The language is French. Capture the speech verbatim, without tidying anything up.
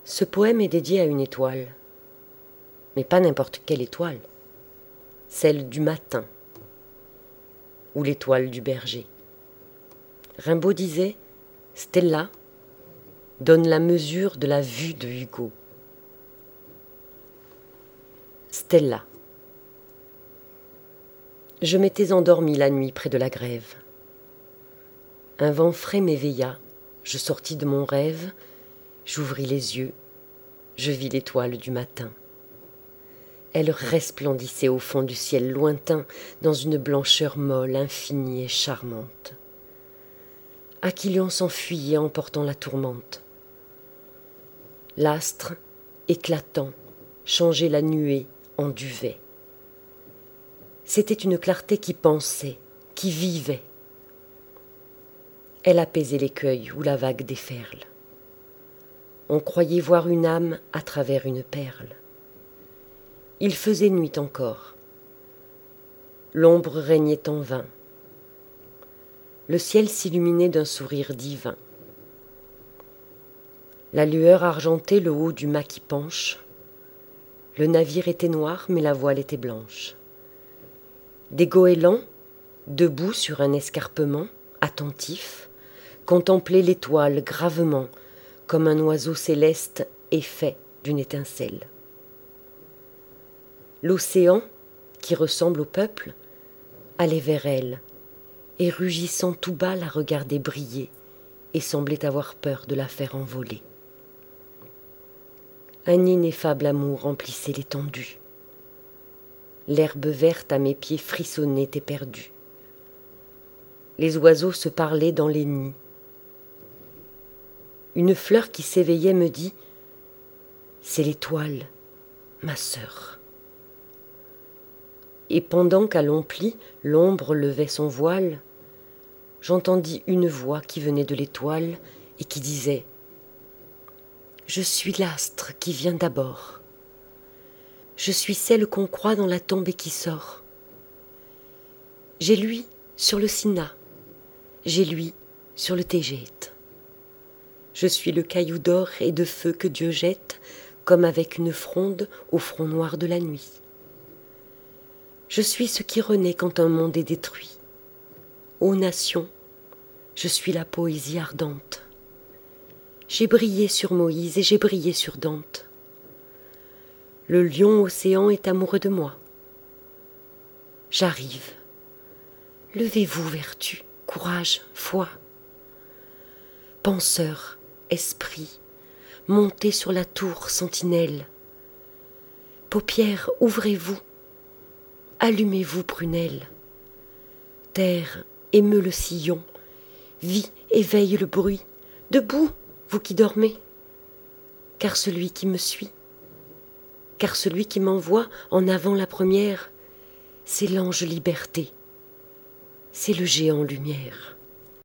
Ce poème est dédié à une étoile, mais pas n'importe quelle étoile, celle du matin, ou l'étoile du berger. Rimbaud disait « Stella donne la mesure de la vue de Hugo ». Stella. Je m'étais endormie la nuit près de la grève. Un vent frais m'éveilla, je sortis de mon rêve, j'ouvris les yeux, je vis l'étoile du matin. Elle resplendissait au fond du ciel lointain, dans une blancheur molle, infinie et charmante. Aquilion s'enfuyait emportant la tourmente. L'astre, éclatant, changeait la nuée en duvet. C'était une clarté qui pensait, qui vivait. Elle apaisait l'écueil où la vague déferle. On croyait voir une âme à travers une perle. Il faisait nuit encore. L'ombre régnait en vain. Le ciel s'illuminait d'un sourire divin. La lueur argentait le haut du mât qui penche. Le navire était noir, mais la voile était blanche. Des goélands, debout sur un escarpement, attentifs, contemplaient l'étoile gravement, comme un oiseau céleste effet d'une étincelle. L'océan, qui ressemble au peuple, allait vers elle, et rugissant tout bas la regardait briller, et semblait avoir peur de la faire envoler. Un ineffable amour remplissait l'étendue. L'herbe verte à mes pieds frissonnait éperdue. Les oiseaux se parlaient dans les nids. Une fleur qui s'éveillait me dit « C'est l'étoile, ma sœur ». Et pendant qu'à long pli, l'ombre levait son voile, j'entendis une voix qui venait de l'étoile et qui disait « Je suis l'astre qui vient d'abord. Je suis celle qu'on croit dans la tombe et qui sort. J'ai lui sur le Sina, j'ai lui sur le Tégète. Je suis le caillou d'or et de feu que Dieu jette, comme avec une fronde au front noir de la nuit. Je suis ce qui renaît quand un monde est détruit. Ô nation, je suis la poésie ardente. J'ai brillé sur Moïse et j'ai brillé sur Dante. Le lion océan est amoureux de moi. J'arrive. Levez-vous, vertu, courage, foi. Penseurs, esprits, montez sur la tour sentinelle. Paupières, ouvrez-vous. Allumez-vous, prunelle. Terre, émeut le sillon. Vie, éveille le bruit. Debout, vous qui dormez. Car celui qui me suit, car celui qui m'envoie en avant la première, c'est l'ange liberté, c'est le géant lumière.